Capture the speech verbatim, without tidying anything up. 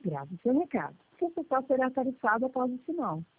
Grave seu recado. Seu total será tarifado após o sinal.